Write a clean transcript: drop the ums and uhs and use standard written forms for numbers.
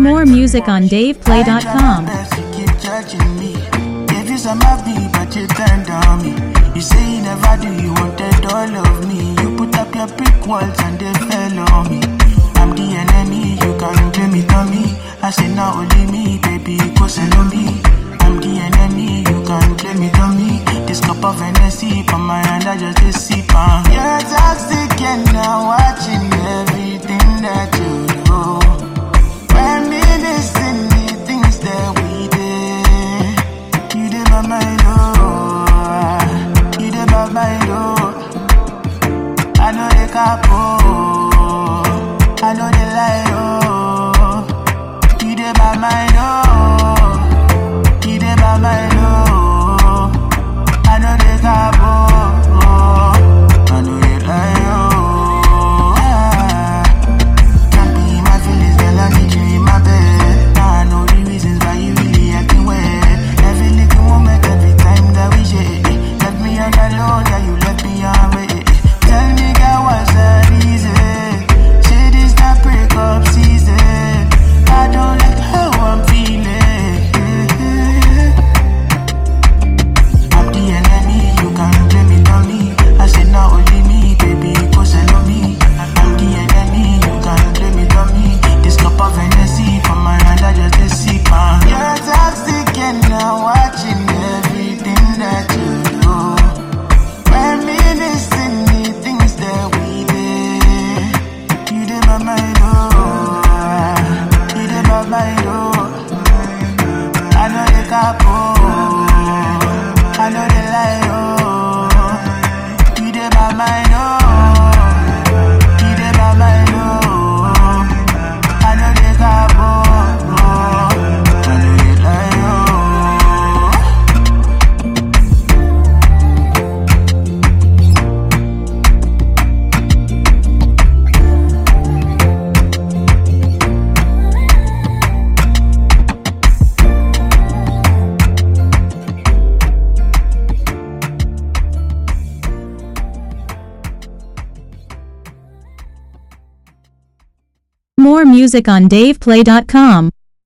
More music on DavePlay.com. But you turned on me. You say you never do, you wanted all of me. You put up your brick walls and they fell on me. I'm the enemy, you can't blame it on me. I say not only me, baby, go sell on me. I'm the enemy, you can't blame it on me. This cup of Hennessy from my hand, I just a sip on. You're toxic and I'm watching everything that you do. When me listen the things that we did, you did my mind, you did my mind, I know they capo, I know they lie, you did my mind, you did my mind, I know they capo, I know they lie, can't be my feelings, girl, I need you in my bed. Now I know the reasons why you really acting weird. Every little moment, every time that we share, left me on the low, yeah, you left me on red. Tell me, girl, what's the reason? Say this that break up season. I don't like how I'm feeling. I'm the enemy, you can't blame it on me. I said not only me, baby, go sell on me. I'm the enemy, you can't blame it on me. This cup of Hennessy from my hand, I just a sip on. You're toxic and I'm watching everything that you do. When me listen the things that we did, you did my mind, you did my mind, I know they capo, I know they lie, you did my mind, you did my mind, I know they capo, I know they lie, More music on DavePlay.com.